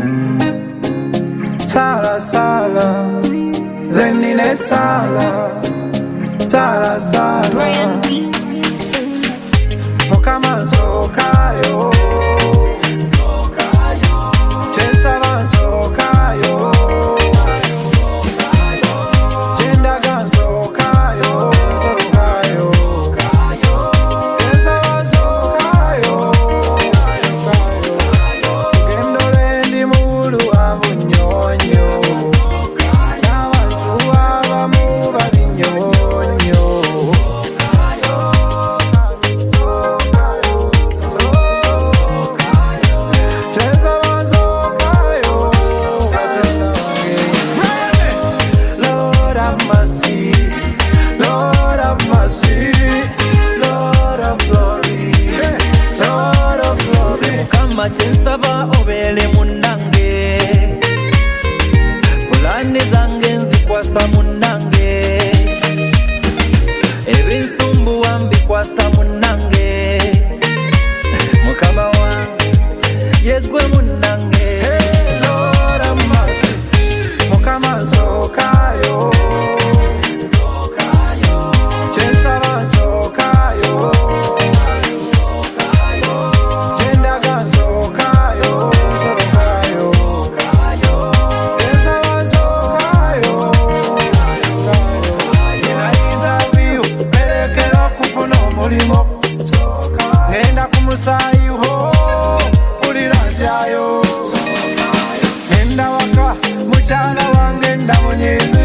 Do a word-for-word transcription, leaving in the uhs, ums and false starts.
Sala sala, zenine sala, sala sala. Brian Beats. Mukama sokayo, sokayo. Chensa van sokayo, sokayo. Jenda gan sokayo, sokayo, sokayo. Chensa van sokayo, sokayo. Gendole ndi mulu amunyonyo, sokayo. Nabantu abamu babinyonyo, sokayo. Lord have mercy, Lord have mercy, Lord of glory, Lord of glory. Mukama chensaba obele munange, pulani zange nzikwasa munange, ebinsumbu wambikwasa munange, Mukama wange yegwe munange. Hey, Lord have mercy, Mukama sokayo, sokayo. Chensaba sokayo, sokayo. Jenda gan sokayo, sokayo, sokayo. Chensaba sokayo, sokayo. Ina interview, pelekera kufuna omulimo, sokayo. Ngenda kumusayi ho, ulirajyayo, sokayo. Nenda waka, mukyala wange ndamunyize.